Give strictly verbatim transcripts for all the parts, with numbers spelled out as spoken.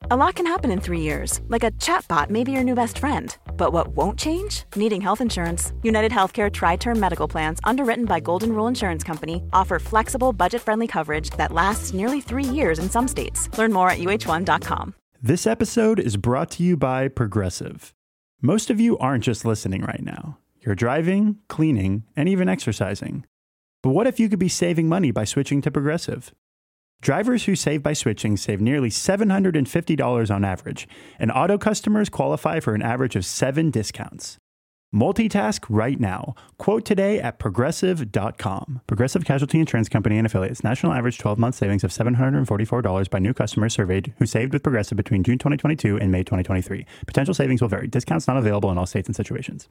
A lot can happen in three years, like a chatbot may be your new best friend. But what won't change? Needing health insurance. United Healthcare Tri-Term Medical Plans, underwritten by Golden Rule Insurance Company, offer flexible, budget-friendly coverage that lasts nearly three years in some states. Learn more at U H one dot com. This episode is brought to you by Progressive. Most of you aren't just listening right now. You're driving, cleaning, and even exercising. But what if you could be saving money by switching to Progressive? Drivers who save by switching save nearly seven hundred fifty dollars on average, and auto customers qualify for an average of seven discounts. Multitask right now. Quote today at progressive dot com. Progressive Casualty Insurance Company and Affiliates. National average twelve-month savings of seven hundred forty-four dollars by new customers surveyed who saved with Progressive between June twenty twenty-two and May twenty twenty-three. Potential savings will vary. Discounts not available in all states and situations.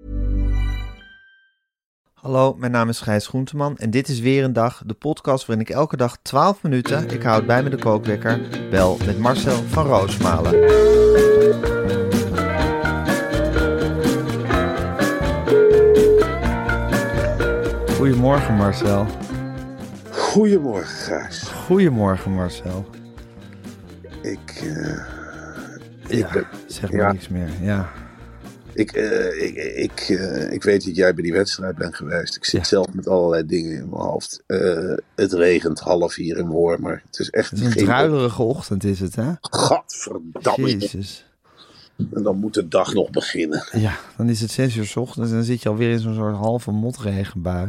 Hallo, mijn naam is Gijs Groenteman en dit is weer een dag, de podcast waarin ik elke dag twaalf minuten, ik houd bij me de kookwekker, bel met Marcel van Roosmalen. Goedemorgen Marcel. Goedemorgen Gijs. Goedemorgen Marcel. Ik, uh, ik ja, ben, zeg maar ja, niks meer, ja. Ik, uh, ik, ik, uh, ik weet dat jij bij die wedstrijd bent geweest. Ik zit Ja. zelf met allerlei dingen in mijn hoofd. Uh, het regent half hier in Wormer. Het is echt Het is een geen... druilerige ochtend is het, hè? Gadverdamme. Jezus. En dan moet de dag nog beginnen. Ja, dan is het zes uur 's ochtends en dan zit je alweer in zo'n soort halve motregenbui.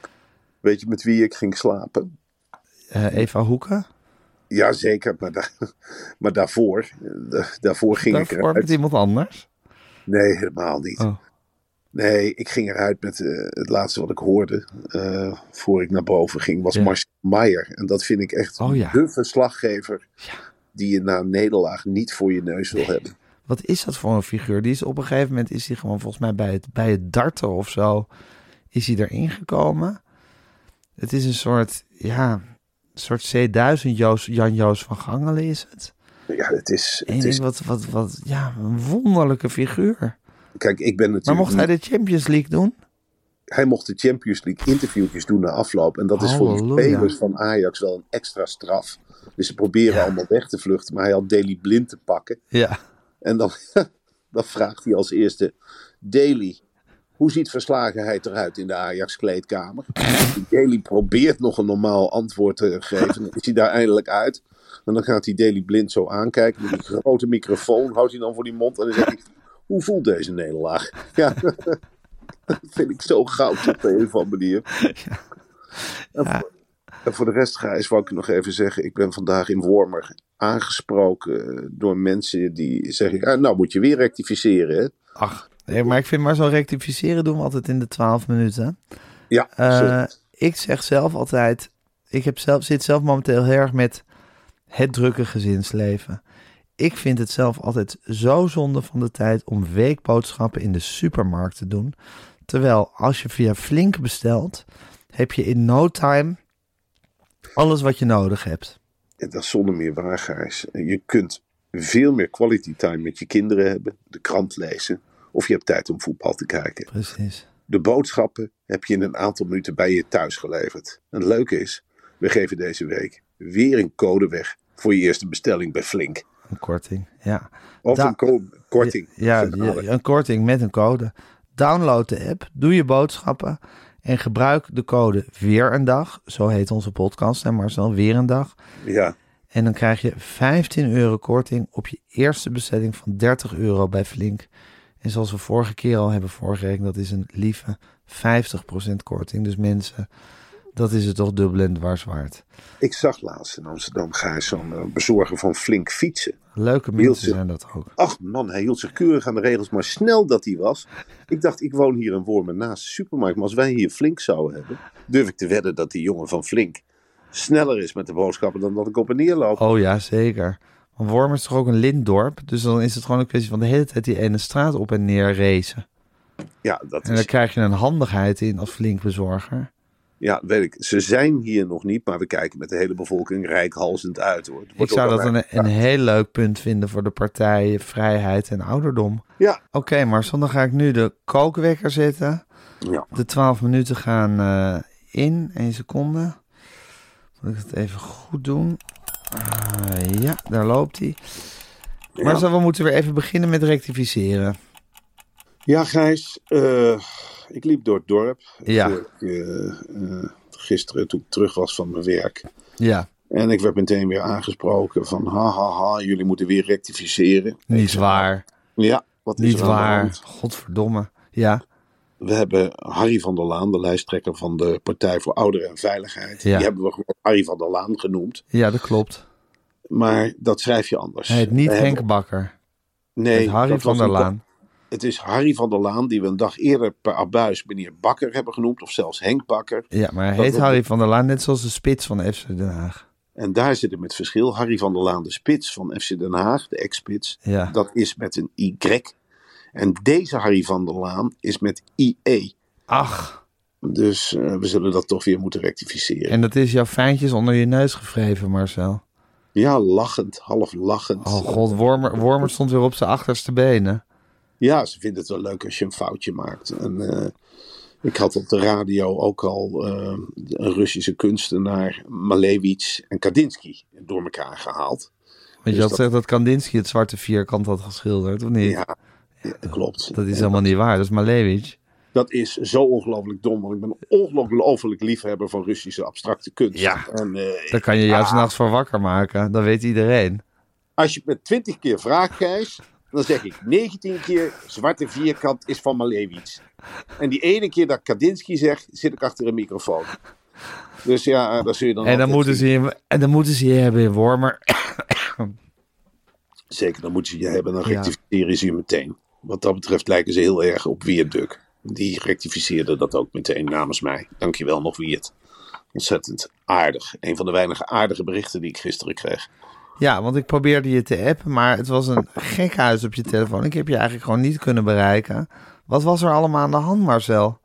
Weet je met wie ik ging slapen? Uh, Eva Hoeken? Jazeker, maar, da- maar daarvoor, da- daarvoor ging ik Daarvoor met eruit. iemand anders? Nee, helemaal niet. Oh. Nee, ik ging eruit met uh, het laatste wat ik hoorde, uh, voor ik naar boven ging, was Ja. Marcel Meijer. En dat vind ik echt Oh, ja. de verslaggever Ja. die je na een nederlaag niet voor je neus wil hebben. Wat is dat voor een figuur? Die is op een gegeven moment is hij gewoon volgens mij bij het, bij het darten of zo, is hij erin gekomen. Het is een soort, ja, een soort C duizend Joos, Jan-Joos van Gangelen is het. Ja, het is... En je Het is denkt, wat, wat, wat, ja, een wonderlijke figuur. kijk, ik ben natuurlijk... Maar mocht hij niet- de Champions League doen? hij mocht de Champions League interviewtjes doen na afloop. En dat is voor de Halleluja. spelers van Ajax wel een extra straf. Dus ze proberen Ja. allemaal weg te vluchten. Maar hij had Daley Blind te pakken. Ja. En dan, dan vraagt hij als eerste: Daley, hoe ziet verslagenheid eruit in de Ajax-kleedkamer? Daley probeert nog een normaal antwoord te geven. Dan is hij daar eindelijk uit. En dan gaat hij Daley Blind zo aankijken met die grote microfoon. Houdt hij dan voor die mond. En dan zegt hij: hoe voelt deze nederlaag? Ja, dat vind ik zo goud op de een of andere manier. Ja. En, voor, en voor de rest, Gijs, wou ik nog even zeggen. Ik ben vandaag in Wormer aangesproken door mensen die zeggen: ah, nou moet je weer rectificeren, hè? Ach, nee, maar ik vind maar zo rectificeren doen we altijd in de twaalf minuten. Ja, Uh, sorry. ik zeg zelf altijd, ik heb zelf, zit zelf momenteel heel erg met het drukke gezinsleven. Ik vind het zelf altijd zo zonde van de tijd om weekboodschappen in de supermarkt te doen. Terwijl als je via Flink bestelt, heb je in no time alles wat je nodig hebt. En dat is zonder meer waar, Gijs. Je kunt veel meer quality time met je kinderen hebben, de krant lezen, of je hebt tijd om voetbal te kijken. Precies. De boodschappen heb je in een aantal minuten bij je thuis geleverd. En het leuke is, we geven deze week weer een code weg voor je eerste bestelling bij Flink. Een korting, ja. Of Da- een co- korting. Ja, Genade. ja, een korting met een code. Download de app, doe je boodschappen en gebruik de code Weer een Dag. Zo heet onze podcast, hè Marcel, Weer een Dag. Ja, En dan krijg je vijftien euro korting op je eerste bestelling van dertig euro bij Flink. En zoals we vorige keer al hebben voorgerekend, dat is een lieve vijftig procent korting. Dus mensen, dat is het toch dubbel en dwars waard. ik zag laatst in Amsterdam, Gijs, zo'n uh, bezorger van Flink fietsen. Leuke Hield mensen zich- zijn dat ook. Ach man, hij hield zich keurig aan de regels, maar snel dat hij was. Ik dacht, ik woon hier in Wormer naast de supermarkt. Maar als wij hier Flink zouden hebben, durf ik te wedden dat die jongen van Flink sneller is met de boodschappen dan dat ik op en neer loop. Oh ja, zeker. Want Wormer is toch ook een lintdorp? Dus dan is het gewoon een kwestie van de hele tijd die ene straat op en neer racen. Ja, dat En daar is, krijg je een handigheid in als Flink bezorger. ja, weet ik. Ze zijn hier nog niet, maar we kijken met de hele bevolking rijkhalsend uit, hoor. Het Ik wordt zou ook dat aan een, mij een heel leuk punt vinden voor de partijen Vrijheid en Ouderdom. Ja, Oké, Marcel, dan ga ik nu de kookwekker zetten. ja. De twaalf minuten gaan uh, in. één seconde. Moet ik het even goed doen? Uh, ja, daar loopt hij. Ja. Maar zo, we moeten weer even beginnen met rectificeren. Ja, Gijs, uh, ik liep door het dorp. Ja. Ik, uh, uh, gisteren toen ik terug was van mijn werk. Ja. En ik werd meteen weer aangesproken van ha ha ha, jullie moeten weer rectificeren. Niet waar. Ja, wat is Niet er aan de waar. hand? Godverdomme. Ja. We hebben Harry van der Laan, de lijsttrekker van de Partij voor Ouderen en Veiligheid. Ja. Die hebben we gewoon Harry van der Laan genoemd. Ja, dat klopt. Maar dat schrijf je anders. Hij heet niet We Henk hebben... Bakker. Nee, Het Harry dat van was der niet- Laan. Het is Harry van der Laan, die we een dag eerder per abuis meneer Bakker hebben genoemd. Of zelfs Henk Bakker. Ja, maar hij Dat heet op- Harry van der Laan net zoals de spits van F C Den Haag. En daar zit het met verschil. Harry van der Laan, de spits van F C Den Haag, de ex-spits. Ja. Dat is met een Y. En deze Harry van der Laan is met I E. Ach, Dus uh, we zullen dat toch weer moeten rectificeren. en dat is jouw fijntjes onder je neus gevreven, Marcel. Ja, lachend, half lachend. Oh god, Wormer, Wormer stond weer op zijn achterste benen. Ja, ze vinden het wel leuk als je een foutje maakt. En uh, ik had op de radio ook al uh, een Russische kunstenaar, Malevich en Kandinsky door elkaar gehaald. Want je Dus had dat- gezegd dat Kandinsky het zwarte vierkant had geschilderd, of niet? Ja, ja, dat klopt. Dat is En helemaal niet waar, dat is Malevich. Dat is zo ongelooflijk dom, want ik ben een ongelooflijk liefhebber van Russische abstracte kunst. Ja. En, uh, Daar kan je jou ja, s'nachts voor wakker maken, dat weet iedereen. als je het met twintig keer vraagt, Gijs, dan zeg ik negentien keer zwarte vierkant is van Malevich. En die ene keer dat Kandinsky zegt, zit ik achter een microfoon. Dus ja, uh, dat zul je dan En dan, altijd moeten zien. ze je, en dan moeten ze je hebben in Wormer. Zeker, dan moeten ze je hebben, dan Ja. rectificeren ze je meteen. Wat dat betreft lijken ze heel erg op Wierduk. Die rectificeerde dat ook meteen namens mij. Dankjewel nog, Wierd. Ontzettend aardig. Een van de weinige aardige berichten die ik gisteren kreeg. Ja, want ik probeerde je te appen, maar het was een gek huis op je telefoon. Ik heb je eigenlijk gewoon niet kunnen bereiken. Wat was er allemaal aan de hand, Marcel?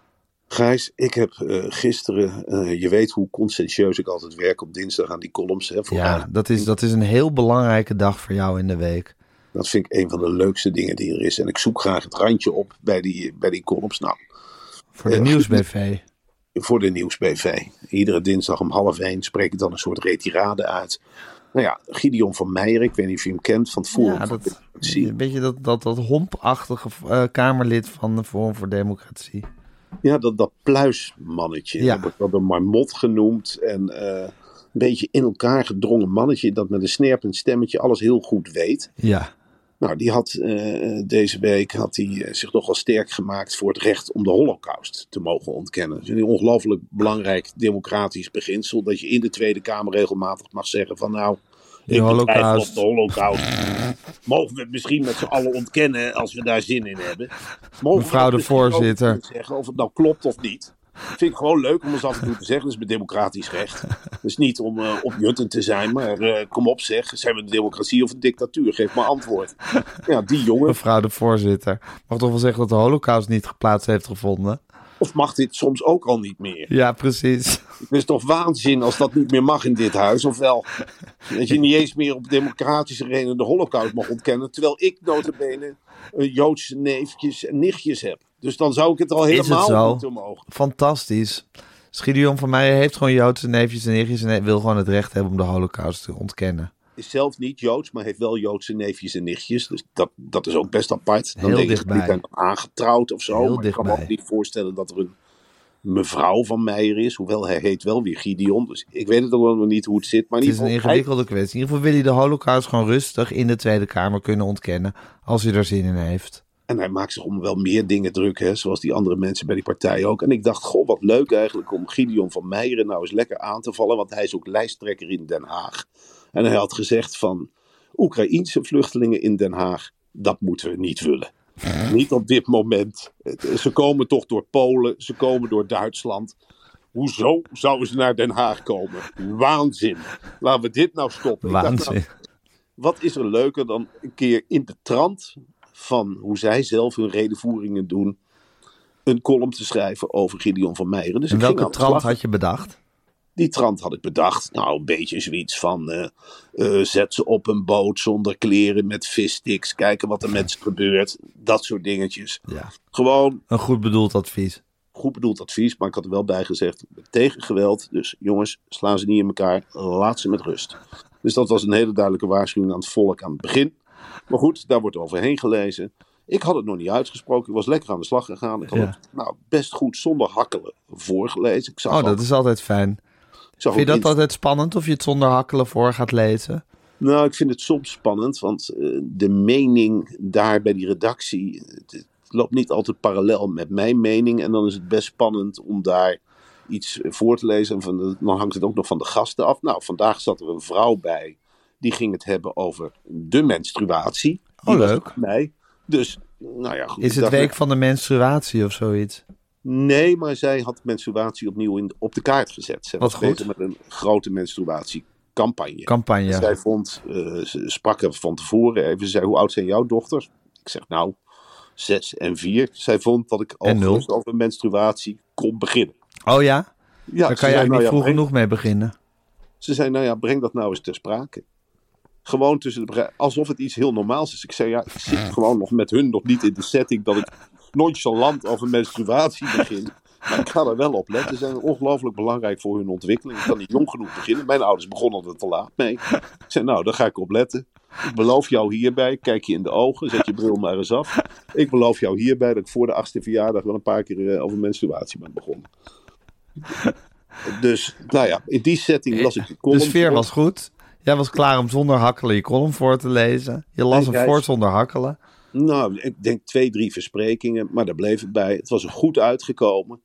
Gijs, ik heb uh, gisteren, uh, je weet hoe conscientieus ik altijd werk op dinsdag aan die columns. Hè, voor Ja, dat is, dat is een heel belangrijke dag voor jou in de week. Dat vind ik een van de leukste dingen die er is. En ik zoek graag het randje op bij die, bij die columns. Nou, Voor de Eh, Nieuwsbv. voor de Nieuwsbv. Iedere dinsdag om half één spreek ik dan een soort retirade uit. Nou ja, Gideon van Meijer, ik weet niet of je hem kent, van het Forum Ja, voor dat, Democratie. een beetje dat, dat, dat hompachtige uh, Kamerlid van de Forum voor Democratie. Ja, dat, dat pluismannetje. Ja. Dat wordt wel een marmot genoemd. En uh, een beetje in elkaar gedrongen mannetje dat met een snerpend stemmetje alles heel goed weet. Ja, Nou, die had uh, deze week had hij, uh, zich nogal sterk gemaakt voor het recht om de Holocaust te mogen ontkennen. Dat is een ongelooflijk belangrijk democratisch beginsel. Dat je in de Tweede Kamer regelmatig mag zeggen van nou, De ik Holocaust. betwijfel op de Holocaust. Mogen we het misschien met z'n allen ontkennen als we daar zin in hebben? Mogen we Mevrouw dat de misschien ook voorzitter. kunnen zeggen of het nou klopt of niet? Vind ik gewoon leuk om eens af en toe te zeggen. Dat is mijn democratisch recht. Dus niet om uh, opjuttend te zijn, maar uh, kom op zeg. Zijn we een democratie of een dictatuur? Geef maar antwoord. Ja, die jongen. mevrouw de voorzitter. Mag toch wel zeggen dat de Holocaust niet geplaatst heeft gevonden? Of mag dit soms ook al niet meer? Ja, precies. Het is toch waanzin als dat niet meer mag in dit huis, of wel? Dat je niet eens meer op democratische redenen de Holocaust mag ontkennen, terwijl ik nota bene uh, Joodse neefjes en nichtjes heb. Dus dan zou ik het al Is het helemaal zo? moeten mogen. Fantastisch. Gideon van Meijer heeft gewoon Joodse neefjes en nichtjes en wil gewoon het recht hebben om de Holocaust te ontkennen. Is zelf niet Joods, maar heeft wel Joodse neefjes en nichtjes. Dus dat, dat is ook best apart. Dan Heel denk ik, dichtbij. die zijn dan aangetrouwd of zo. Heel maar ik kan me dichtbij. ook niet voorstellen dat er een mevrouw van Meijer is. Hoewel hij heet wel weer Gideon. Dus ik weet het ook nog niet hoe het zit. Maar in Het is ieder een geval, hij- ingewikkelde kwestie. In ieder geval wil hij de Holocaust gewoon rustig in de Tweede Kamer kunnen ontkennen als hij er zin in heeft. En hij maakt zich om wel meer dingen druk, hè, zoals die andere mensen bij die partij ook. En ik dacht, goh, wat leuk eigenlijk om Gideon van Meijeren nou eens lekker aan te vallen. Want hij is ook lijsttrekker in Den Haag. En hij had gezegd van, Oekraïense vluchtelingen in Den Haag, dat moeten we niet willen. Niet op dit moment. Het- Ze komen toch door Polen, ze komen door Duitsland. Hoezo zouden ze naar Den Haag komen? Waanzin. Laten we dit nou stoppen. Ik dacht, nou, Waanzin. wat is er leuker dan een keer in de trant van hoe zij zelf hun redenvoeringen doen, een column te schrijven over Gideon van Meijeren. Dus En ik ging welke aan de trant slag. had je bedacht? Die trant had ik bedacht. Nou, een beetje zoiets van eh, eh, zet ze op een boot zonder kleren met vissticks. Kijken wat er met ze gebeurt. Dat soort dingetjes. Ja, Gewoon een goed bedoeld advies. goed bedoeld advies, maar ik had er wel bij gezegd, tegen geweld. Dus jongens, slaan ze niet in elkaar, laat ze met rust. Dus dat was een hele duidelijke waarschuwing aan het volk aan het begin. Maar goed, daar wordt overheen gelezen. Ik had het nog niet uitgesproken. Ik was lekker aan de slag gegaan. Ik had Ja. het nou, best goed zonder hakkelen voorgelezen. Ik zag Oh, al- dat is altijd fijn. ik zag Vind je ook dat in- altijd spannend of je het zonder hakkelen voor gaat lezen? Nou, ik vind het soms spannend. Want uh, de mening daar bij die redactie... Het, het loopt niet altijd parallel met mijn mening. En dan is het best spannend om daar iets voor te lezen. En van de, dan hangt het ook nog van de gasten af. Nou, vandaag zat er een vrouw bij. Die ging het hebben over de menstruatie. Die Oh, was leuk. met mij. Dus, nou ja, goed. Is ik het dacht, week van de menstruatie of zoiets? Nee, maar zij had menstruatie opnieuw in, op de kaart gezet. Zij Wat was goed. bezig met een grote menstruatiecampagne. Campagne. Zij vond, uh, ze sprak er van tevoren even. Ze zei, hoe oud zijn jouw dochters? Ik zeg, nou, zes en vier. Zij vond dat ik al En nul. gerust over menstruatie kon beginnen. Oh ja? Ja, Daar ze kan je zei, eigenlijk nou niet ja, vroeg breng- genoeg mee beginnen. Ze zei, nou ja, breng dat nou eens ter sprake. Gewoon tussen de bre- alsof het iets heel normaals is. Ik zei, ja, ik zit gewoon nog met hun nog niet in de setting dat ik nonchalant over menstruatie begin. Maar ik ga er wel op letten. Ze zijn ongelooflijk belangrijk voor hun ontwikkeling. Ik kan niet jong genoeg beginnen. Mijn ouders begonnen er te laat mee. Ik zei, nou, daar ga ik op letten. Ik beloof jou hierbij, kijk je in de ogen, zet je bril maar eens af. Ik beloof jou hierbij dat ik voor de achtste verjaardag wel een paar keer uh, over menstruatie ben begonnen. Dus, nou ja, in die setting las ik de De column. sfeer voor. was goed. Jij was klaar om zonder hakkelen je column voor te lezen. Je las Nee, hem Gijs. voor zonder hakkelen. Nou, ik denk twee, drie versprekingen, maar daar bleef het bij. Het was er goed uitgekomen.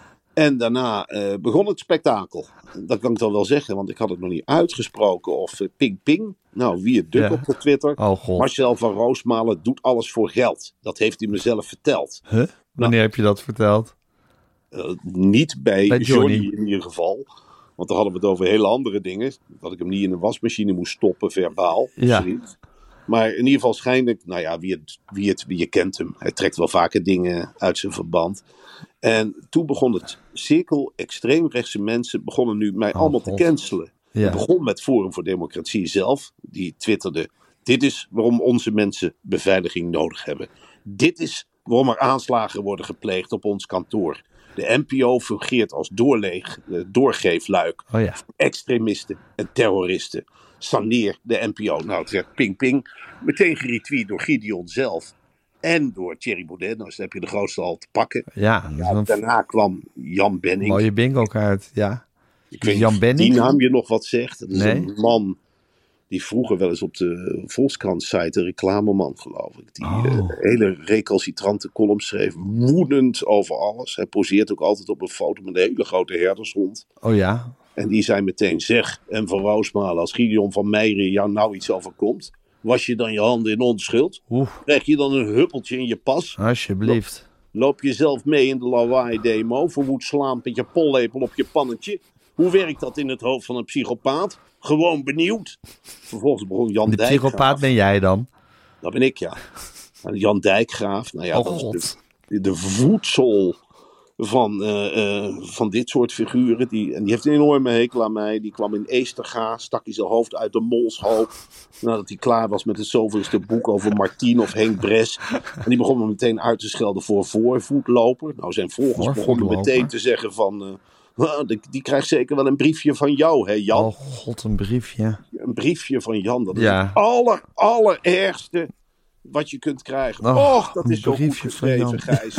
En daarna uh, begon het spektakel. Dat kan ik dan wel zeggen, want ik had het nog niet uitgesproken. Of uh, ping ping. Nou, wie het duk Ja. op de Twitter. Oh god. Marcel van Roosmalen doet alles voor geld. Dat heeft hij mezelf verteld. Huh? Wanneer heb je dat verteld? Uh, niet bij, Bij Johnny. Johnny in ieder geval. Want dan hadden we het over hele andere dingen. Dat ik hem niet in een wasmachine moest stoppen, verbaal. Ja. Zoiets. Maar in ieder geval schijnlijk, nou ja, wie het, wie het, wie je kent hem. Hij trekt wel vaker dingen uit zijn verband. En toen begon het cirkel, extreemrechtse mensen begonnen nu mij Oh, allemaal God. te cancelen. Ja. Het begon met Forum voor Democratie zelf. Die twitterde, dit is waarom onze mensen beveiliging nodig hebben. Dit is waarom er aanslagen worden gepleegd op ons kantoor. De N P O fungeert als doorleeg, eh, doorgeefluik. Oh ja. Extremisten en terroristen. Saneer de N P O. Nou, het werd ping ping. Meteen geretweet door Gideon zelf. En door Thierry Baudet. Nou, dus dan heb je de grootste al te pakken. Ja, dat is Ja, een daarna kwam Jan Benning. mooie bingo kaart. Ja. Ik weet Jan niet of Benning? die naam je nog wat zegt. Dat is Nee. een man die vroeger wel eens op de Volkskrant-site, een reclameman geloof ik, die Oh. eh, hele recalcitrante columns schreef, woedend over alles. Hij poseert ook altijd op een foto met een hele grote herdershond. Oh ja. En die zei meteen, zeg, en Van Roosmalen, als Gideon van Meijeren jou nou iets overkomt, was je dan je handen in onschuld? Oeh, Krijg je dan een huppeltje in je pas? alsjeblieft. Loop je zelf mee in de lawaai-demo, verwoed slaan met je pollepel op je pannetje? Hoe werkt dat in het hoofd van een psychopaat? Gewoon benieuwd. Vervolgens begon Jan De Dijkgraaf. psychopaat ben jij dan. Dat ben ik, ja. En Jan Dijkgraaf, nou ja, Oh dat is god. de, de voedsel van, eh, eh, van dit soort figuren. Die, en die heeft een enorme hekel aan mij. Die kwam in Eesterga, stak hij zijn hoofd uit de molshoop. Nadat hij klaar was met het zoveelste boek over Martien of Henk Bres. En die begon me meteen uit te schelden voor voorvoetloper. Nou, zijn volgers begonnen Voorvoetloper? meteen te zeggen van... eh, "Ah, die, die krijgt zeker wel een briefje van jou, hè Jan? Oh god, een briefje. Een briefje van Jan, dat is Ja. het aller, allerergste wat je kunt krijgen. Oh, Och, dat een is zo goed briefje van geschreven, Jan. Gijs.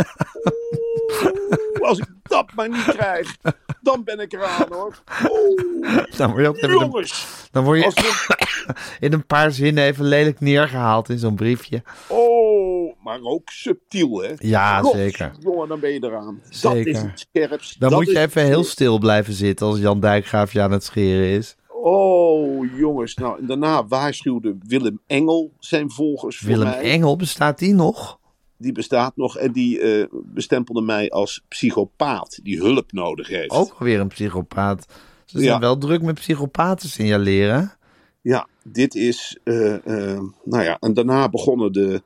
Oeh, als ik dat maar niet krijg, dan ben ik eraan, hoor. Oeh, Dan word je ook even een, jongens. dan word je Als we, in een paar zinnen even lelijk neergehaald in zo'n briefje. oh, maar ook subtiel, hè. Ja, God, zeker. Jongen, dan ben je eraan. Dat Zeker. is het scherpst. Dan dat moet je is even het heel stil blijven zitten als Jan Dijkgraaf je aan het scheren is. Oh, jongens. Nou, en daarna waarschuwde Willem Engel zijn volgers voor Willem mij. Engel, bestaat die nog? Die bestaat nog en die eh, bestempelde mij als psychopaat die hulp nodig heeft. Ook alweer een psychopaat. Ze zijn Ja. wel druk met psychopaten signaleren. Ja, dit is, eh, eh, nou ja, en daarna begonnen de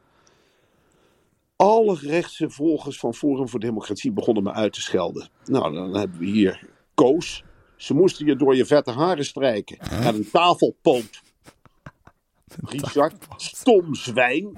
alle rechtse volgers van Forum voor Democratie begonnen me uit te schelden. Nou, dan hebben we hier Koos. Ze moesten je door je vette haren strijken. Naar een tafelpoot. Richard, stom zwijn.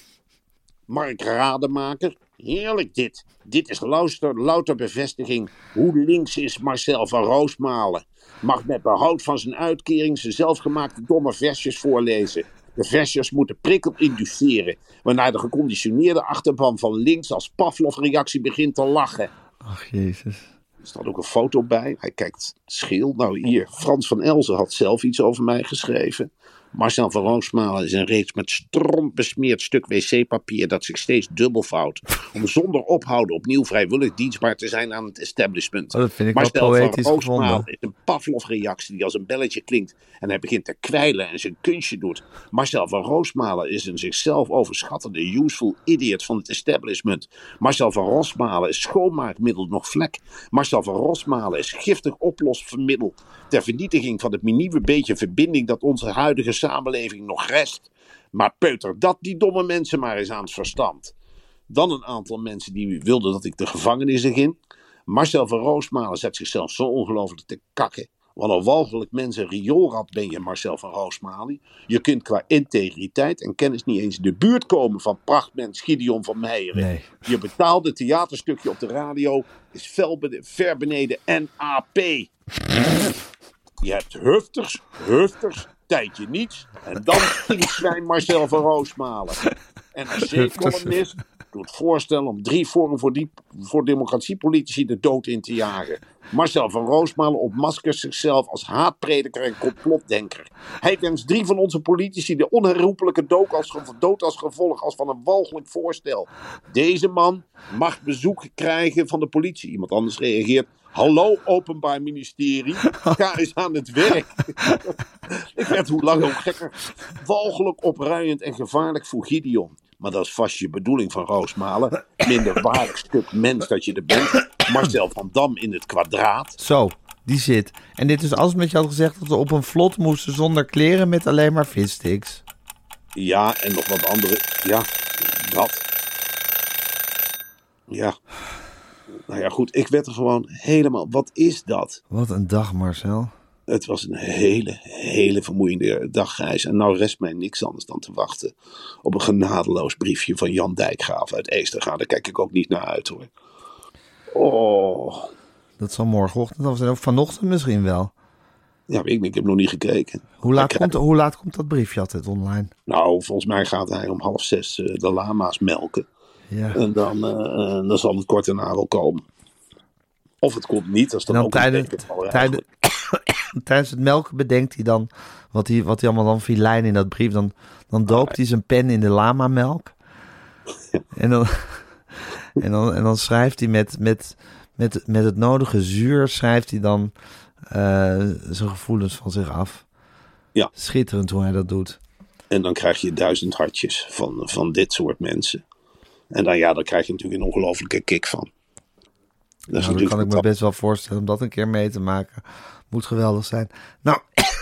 Mark Rademaker. Heerlijk dit. Dit is louter, louter bevestiging. Hoe links is Marcel van Roosmalen. Mag met behoud van zijn uitkering zijn zelfgemaakte domme versjes voorlezen. De versjes moeten prikkel induceren, waarna de geconditioneerde achterban van links als Pavlov-reactie begint te lachen. Ach, jezus. Er staat ook een foto bij. Hij kijkt scheel. Nou hier, Frans van Elzen had zelf iets over mij geschreven. Marcel van Roosmalen is een reeks met stront besmeerd stuk wc-papier dat zich steeds dubbelvouwt. Om zonder ophouden opnieuw vrijwillig dienstbaar te zijn aan het establishment. Oh, dat vind ik Marcel wel poëtisch van Roosmalen gevonden. is een Pavlov-reactie die als een belletje klinkt. En hij begint te kwijlen en zijn kunstje doet. Marcel van Roosmalen is een zichzelf overschattende useful idiot van het establishment. Marcel van Roosmalen is schoonmaakmiddel nog vlek. Marcel van Roosmalen is giftig oplosmiddel ter vernietiging van het nieuwe beetje verbinding dat onze huidige samenleving nog rest. Maar peuter dat die domme mensen maar eens aan het verstand. Dan een aantal mensen die wilden dat ik de gevangenis in. Marcel van Roosmalen zet zichzelf zo ongelooflijk te kakken. Wat een walgelijk mens en rioolrad ben je, Marcel van Roosmalen. Je kunt qua integriteit en kennis niet eens in de buurt komen van prachtmens Gideon van Meijeren. Nee. Je betaalde theaterstukje op de radio is fel bene- ver beneden N A P. Je hebt hufters, hufters, tijdje niets. En dan stinkzwijn Marcel van Roosmalen. En een C-columnist doet voorstellen om drie vormen voor, die, voor democratiepolitici de dood in te jagen. Marcel van Roosmalen ontmaskert zichzelf als haatprediker en complotdenker. Hij wenst drie van onze politici de onherroepelijke dood als, dood als gevolg als van een walgelijk voorstel. Deze man mag bezoek krijgen van de politie. Iemand anders reageert. Hallo Openbaar Ministerie, ga eens aan het werk. Ik werd hoe langer hoe gekker. Walgelijk opruiend en gevaarlijk voor Gideon. Maar dat is vast je bedoeling van Roosmalen. Minder waardig stuk mens dat je er bent. Marcel van Dam in het kwadraat. Zo, die zit. En dit is als met je had gezegd dat we op een vlot moesten zonder kleren met alleen maar vissticks. Ja, en nog wat andere. Ja, dat. Ja. Nou ja, goed. Ik werd er gewoon helemaal... Wat is dat? Wat een dag, Marcel. Het was een hele, hele vermoeiende dagreis. En nou rest mij niks anders dan te wachten op een genadeloos briefje van Jan Dijkgraaf uit Eestergaan. Daar kijk ik ook niet naar uit, hoor. Oh. Dat zal morgenochtend of zijn, of vanochtend misschien wel. Ja, ik, ik heb nog niet gekeken. Hoe laat, Ik- komt, hoe laat komt dat briefje altijd online? Nou, volgens mij gaat hij om half zes uh, de lama's melken. Ja. En dan, uh, uh, dan zal het kort daarna wel komen. Of het komt niet, dat is En dan, dan ook tijdens, een beetje tijdens, tijdens het melken bedenkt hij dan wat hij, wat hij allemaal dan filijn in dat brief. Dan, dan doopt hij zijn pen in de lama-melk. En dan, en dan, en dan schrijft hij met, met, met, met het nodige zuur, schrijft hij dan uh, zijn gevoelens van zich af. Ja. Schitterend hoe hij dat doet. En dan krijg je duizend hartjes van, van dit soort mensen. En dan, ja, daar krijg je natuurlijk een ongelofelijke kick van. Dat is Nou, dat kan ik me fantastisch. best wel voorstellen om dat een keer mee te maken. Moet geweldig zijn. Nou,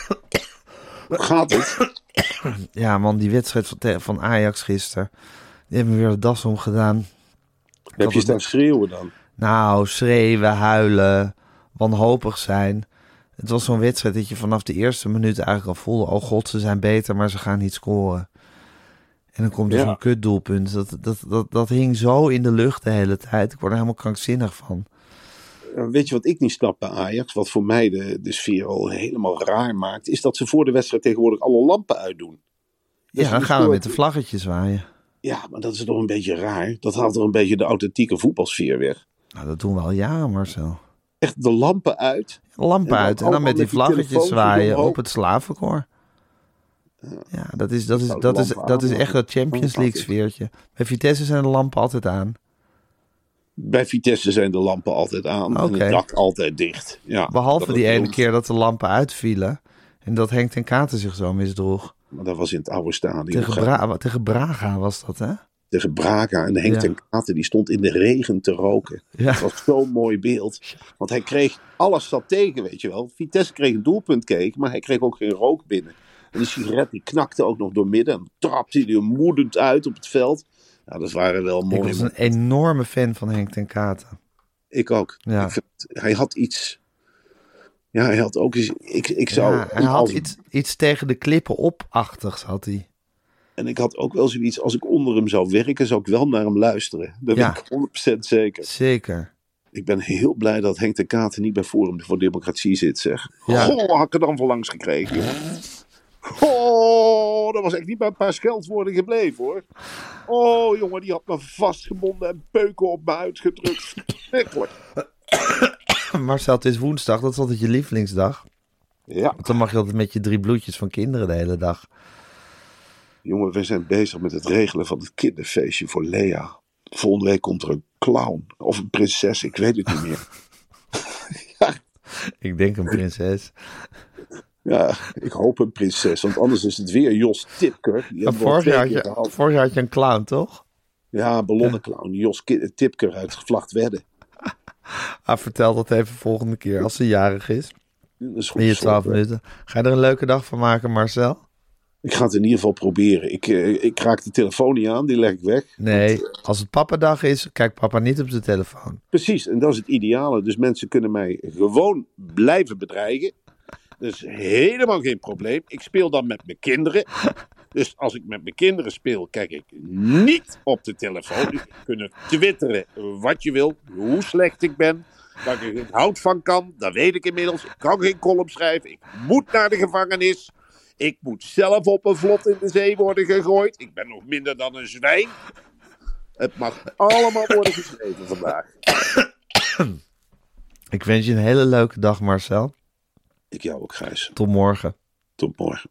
Gaat het? ja man, die wedstrijd van, te- van Ajax gisteren. Die hebben me weer de das omgedaan. Heb je staan schreeuwen dan? Nou, schreeuwen, huilen, wanhopig zijn. Het was zo'n wedstrijd dat je vanaf de eerste minuut eigenlijk al voelde... oh god, ze zijn beter, maar ze gaan niet scoren. En dan komt er Ja. zo'n kutdoelpunt. Dat, dat, dat, dat hing zo in de lucht de hele tijd. Ik word er helemaal krankzinnig van. Uh, Weet je wat ik niet snap bij Ajax? Wat voor mij de, de sfeer al helemaal raar maakt. Is dat ze voor de wedstrijd tegenwoordig alle lampen uitdoen. Dus Ja, dan die gaan we voor- met de vlaggetjes zwaaien. Ja, maar dat is toch een beetje raar. Dat haalt er een beetje de authentieke voetbalsfeer weg. Nou, dat doen we al jaren, Marcel. Echt de lampen uit. Lampen En dan uit en dan allemaal met die met die vlaggetjes telefoons zwaaien omhoog. op het slavenkoor. Ja, dat is, dat is, zou de dat is, lampen dat is aan echt dat laten. Champions League sfeertje. Bij Vitesse zijn de lampen altijd aan. Bij Vitesse zijn de lampen altijd aan. En Oké. het dak altijd dicht. Ja, Behalve dat die is ene heel- keer dat de lampen uitvielen. En dat Henk ten Katen zich zo misdroeg. Maar dat was in het oude stadion. Tegen, Bra- tegen Braga was dat, hè? Tegen Braga. En de Henk Ja. ten Katen die stond in de regen te roken. Ja. Het was zo'n mooi beeld. Want hij kreeg, alles zat tegen, weet je wel. Vitesse kreeg een doelpunt kreeg, maar hij kreeg ook geen rook binnen. En die sigaret die knakte ook nog door midden. En trapte hij er moedend uit op het veld. Nou, dat waren wel Ik mooie. was een enorme fan van Henk ten Katen. Ik ook. Ja. Ik vind, hij had iets... Ja, hij had ook eens... Ik, ik zou... Ja, hij had als- iets, iets tegen de klippen op-achtigs, had hij. En ik had ook wel zoiets... Als ik onder hem zou werken, zou ik wel naar hem luisteren. Dat Ja. ben ik honderd procent zeker. Zeker. Ik ben heel blij dat Henk ten Katen niet bij Forum voor Democratie zit, zeg. Ja. Goh, had ik er dan voor langs gekregen, joh. Oh, dat was echt niet bij een paar scheldwoorden gebleven, hoor. Oh, jongen, die had me vastgebonden en peuken op me uitgedrukt. Verschrikkelijk. Marcel, het is woensdag, dat is altijd je lievelingsdag. Ja. Want dan mag je altijd met je drie bloedjes van kinderen de hele dag. Jongen, we zijn bezig met het regelen van het kinderfeestje voor Lea. Volgende week komt er een clown of een prinses, ik weet het niet meer. Ja. Ik denk een prinses. Ja, ik hoop een prinses, want anders is het weer Jos Tipker. Die hebben we al Vorig twee jaar, keer had gehad. je, vorig jaar had je een clown, toch? Ja, een ballonenclown. Jos Ki- Tipker uit Vlachtwedde. Ah, vertel dat even volgende keer als ze jarig is. Dat is goed In je zo, twaalf hè. minuten. Ga je er een leuke dag van maken, Marcel? Ik ga het in ieder geval proberen. Ik, eh, ik raak de telefoon niet aan, die leg ik weg. Nee, als het papadag is, kijkt papa niet op zijn telefoon. Precies, en dat is het ideale. Dus mensen kunnen mij gewoon blijven bedreigen. Dat is helemaal geen probleem. Ik speel dan met mijn kinderen. Dus als ik met mijn kinderen speel, kijk ik niet op de telefoon. Je kunt twitteren wat je wil, hoe slecht ik ben. Dat ik er geen hout van kan, dat weet ik inmiddels. Ik kan geen column schrijven. Ik moet naar de gevangenis. Ik moet zelf op een vlot in de zee worden gegooid. Ik ben nog minder dan een zwijn. Het mag allemaal worden geschreven vandaag. Ik wens je een hele leuke dag, Marcel. Ik jou ook, Gijs. Tot morgen. Tot morgen.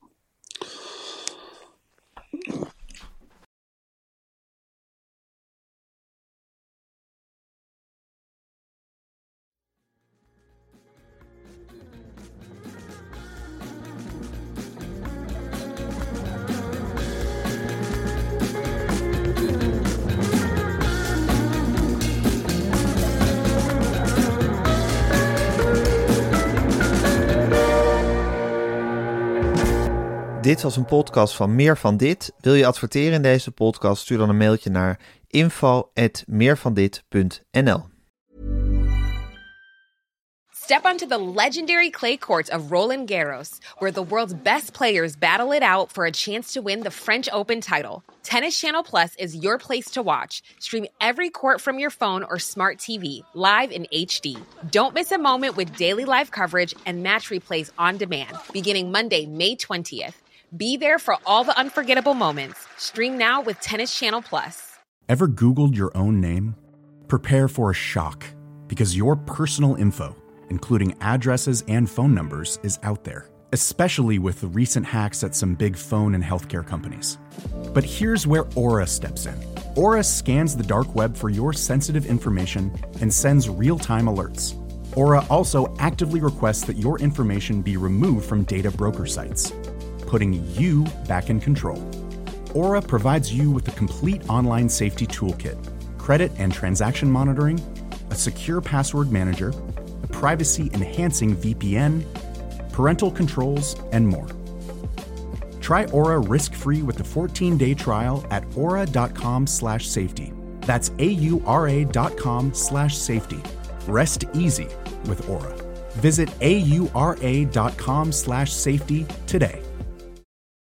Dit was een podcast van Meer van Dit. Wil je adverteren in deze podcast? Stuur dan een mailtje naar info at meervandit punt n l. Step onto the legendary clay courts of Roland Garros, where the world's best players battle it out for a chance to win the French Open title. Tennis Channel Plus is your place to watch. Stream every court from your phone or smart T V, live in H D. Don't miss a moment with daily live coverage and match replays on demand, beginning Monday, May twentieth. Be there for all the unforgettable moments. Stream now with Tennis Channel Plus. Ever Googled your own name? Prepare for a shock, because your personal info, including addresses and phone numbers, is out there, especially with the recent hacks at some big phone and healthcare companies. But here's where Aura steps in. Aura scans the dark web for your sensitive information and sends real-time alerts. Aura also actively requests that your information be removed from data broker sites, putting you back in control. Aura provides you with a complete online safety toolkit, credit and transaction monitoring, a secure password manager, a privacy-enhancing V P N, parental controls, and more. Try Aura risk-free with a fourteen-day trial at aura.com slash safety. That's A-U-R-A dot com slash safety. Rest easy with Aura. Visit A-U-R-A dot com slash safety today.